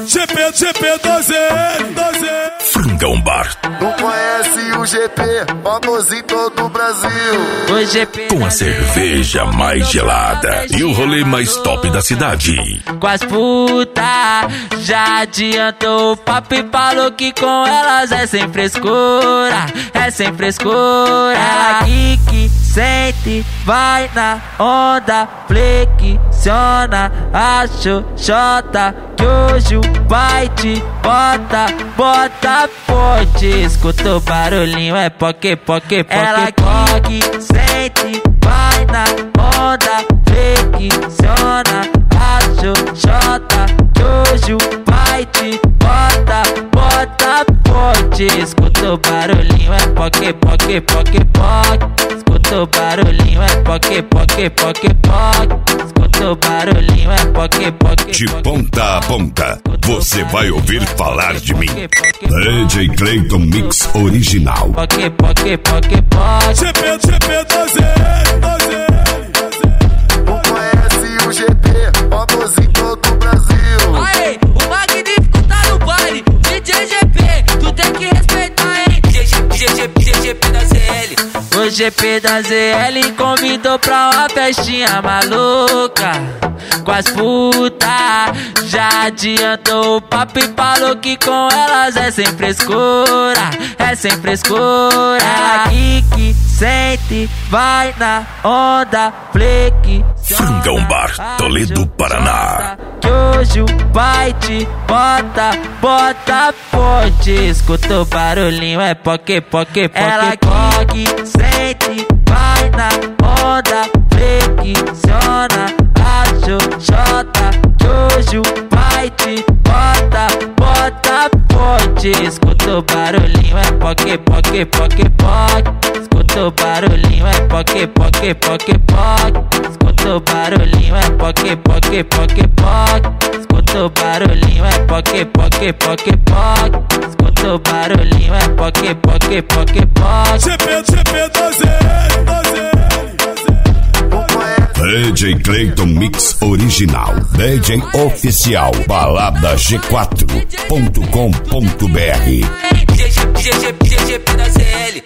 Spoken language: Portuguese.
GP da ZL. Frangão Bar. Não conhece o GP, famoso em todo o Brasil. O GP Com a cerveja mais gelada e o rolê mais top da cidade. com as puta, já adiantou o papo e falou que com elas é sem frescura, é sem frescura. Ela que sente, vai na onda, flexiona a xoxota, que hoje o pai te bota forte. Escuta o barulhinho, é poque. Ela que sente, vai na onda, flexiona a xoxota, que hoje o pai te bota forte. Escuta o barulhinho, é poque. Escuta o barulhinho, é poque. Escuta o barulhinho, é poque. De ponta a ponta, você vai ouvir falar de mim. DJ Clayton Mix Original. Poque. GP da ZL. Não conhece o GP, famoso em todo o Brasil. Aê, o magnífico tá no baile, DJ GP, tu tem que respeitar, hein? GP da ZL. O GP da ZL convidou pra uma festinha maluca, com as puta, já adiantou o papo e falou que com elas é sem frescura, é sem frescura. Ela que sente, vai na onda, flexiona Frangão Bar, Toledo, Paraná. que hoje o pai te bota forte. Escuta o barulhinho, é poque. Ela que sente, vai na onda, flexiona a xoxota, que hoje o pai te bota forte. Escuta o barulhinho, é poque. Escuta o barulhinho, é poque. Escuta o barulhinho, é poque. Escuta o barulhinho, é poque. Escuta o barulhinho, é poque. GP da ZL. Não conhece DJ Clayton Mix Original. DJ Oficial. Balada G4.com.br. GP da ZL.